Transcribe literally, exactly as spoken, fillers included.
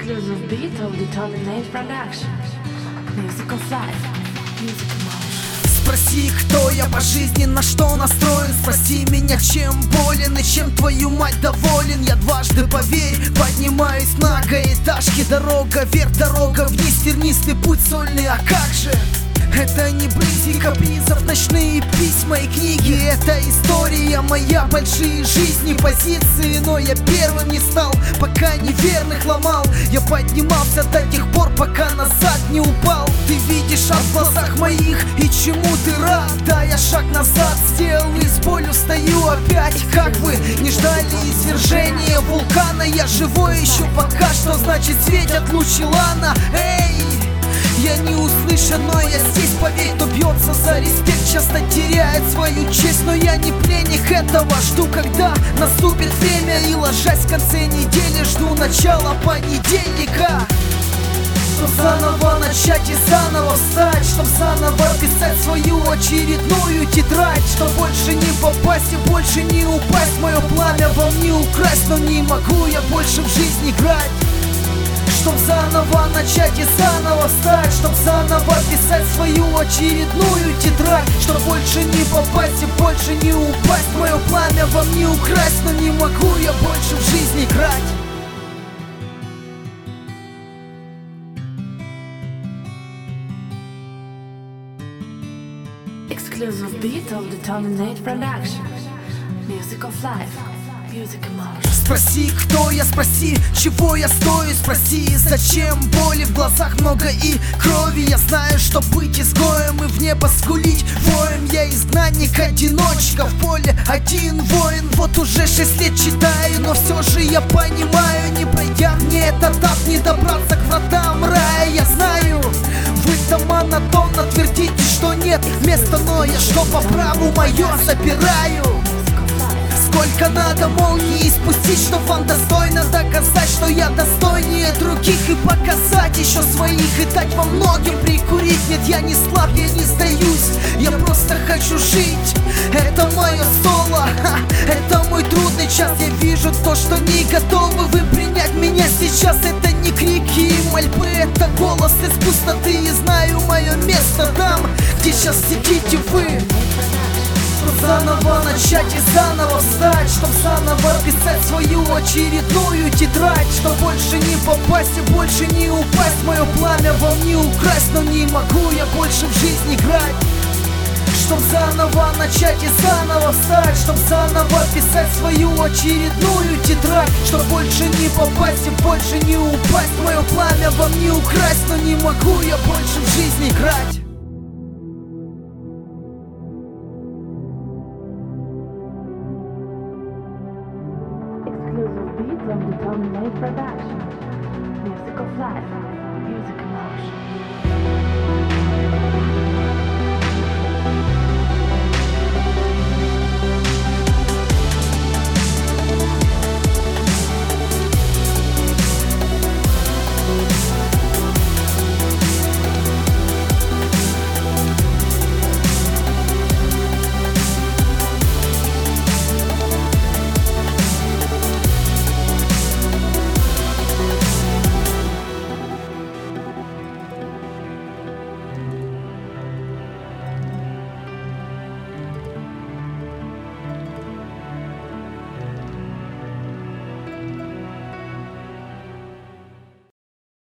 Exclusive beat of Determinate Production. Music of life, music emotion. Спроси, кто я по жизни, на что настроен. Спроси меня, чем болен и чем твою мать доволен. Я дважды, поверь, поднимаюсь на гаэтажке. Дорога вверх, дорога вниз, тернистый путь сольный, а как же? Это не брызи капризов, ночные письма и книги. Это история моя, большие жизни, позиции. Но я первым не стал, пока неверных ломал. Я поднимался до тех пор, пока назад не упал. Ты видишь в глазах моих, и чему ты рад? Да, я шаг назад сделал и с болью стою опять. Как вы не ждали извержения вулкана? Я живой еще пока что, значит светят лучи лана. Эй! Я не услышан, но я здесь, поверь, кто бьется за респект, часто теряет свою честь. Но я не пленник этого, жду, когда наступит время. И ложась в конце недели, жду начала понедельника. Чтоб заново начать и заново встать, чтоб заново писать свою очередную тетрадь. Чтоб больше не попасть и больше не упасть, мое пламя вам не украсть. Но не могу я больше в жизнь играть. Чтоб заново начать и заново встать, чтоб заново писать свою очередную тетрадь. Чтоб больше не попасть и больше не упасть, мое пламя вам не украсть. Но не могу я больше в жизнь играть. Exclusive beat of Determinate Production. Music of life, music emotion. Спроси, кто я, спроси, чего я стою. Спроси, зачем боли в глазах много и крови. Я знаю, что быть изгоем и в небо скулить воем. Я изгнанник, одиночка, в поле один воин. Вот уже шесть лет читаю, но все же я понимаю, не пройдя мне этот этап, не добраться к вратам рая. Я знаю, вы там монотонно твердите, что нет места, но я что по праву мое забираю. Сколько надо молнии спустить, чтоб вам достойно доказать, что я достойнее других. И показать еще своих, и дать вам многим прикурить. Нет, я не слаб, я не сдаюсь, я просто хочу жить. Это мое соло, ха, это мой трудный час. Я вижу то, что не готовы вы принять меня сейчас. Это не крики и мольбы, это голос из пустоты. И знаю мое место там, где сейчас сидите вы. Чтоб заново начать и заново встать, чтоб заново писать свою очередную тетрадь. Чтоб больше не попасть и больше не упасть, мое пламя вам не украсть. Но не могу я больше в жизнь играть. Чтоб заново начать и заново встать, чтоб заново писать свою очередную тетрадь. Чтоб больше не попасть и больше не упасть, мое пламя вам не украсть. Но не могу я больше в жизнь играть. Exclusive beat of Determinate Production. Music of life, music emotion.